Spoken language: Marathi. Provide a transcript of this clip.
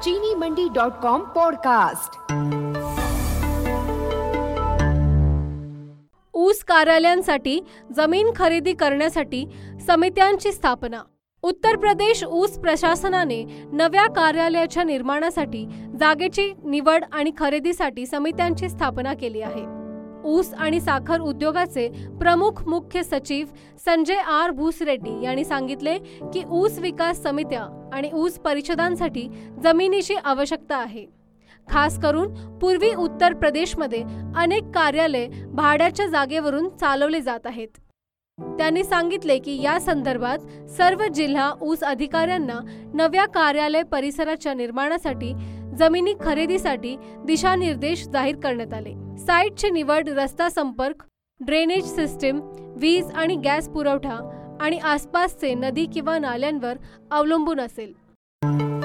चीनीमंडी.com पॉडकास्ट। ऊस कार्यालयांसाठी जमीन खरेदी करण्यासाठी समित्यांची स्थापना। उत्तर प्रदेश ऊस प्रशासनाने नव्या कार्यालयाच्या निर्माणासाठी जागेची निवड आणि खरेदीसाठी समित्यांची स्थापना केली आहे। ऊस आणि साखर उद्योगाचे प्रमुख मुख्य सचिव संजय आर भूसरेड्डी यांनी सांगितले की ऊस विकास समित्या आणि ऊस परिषदांसाठी जमिनीची आवश्यकता आहे। खास करून पूर्वी उत्तर प्रदेशमध्ये अनेक कार्यालय भाड्याच्या जागेवरून चालवले जात आहेत। त्यांनी सांगितले की या संदर्भात सर्व जिल्हा ऊस अधिकाऱ्यांना नव्या कार्यालय परिसराच्या निर्माणासाठी जमिनी खरेदीसाठी दिशानिर्देश जाहीर करण्यात आले। साईटची निवड रस्ता संपर्क, ड्रेनेज सिस्टीम, वीज आणि गॅस पुरवठा आणि आसपासचे नदी किंवा नाल्यांवर अवलंबून असेल।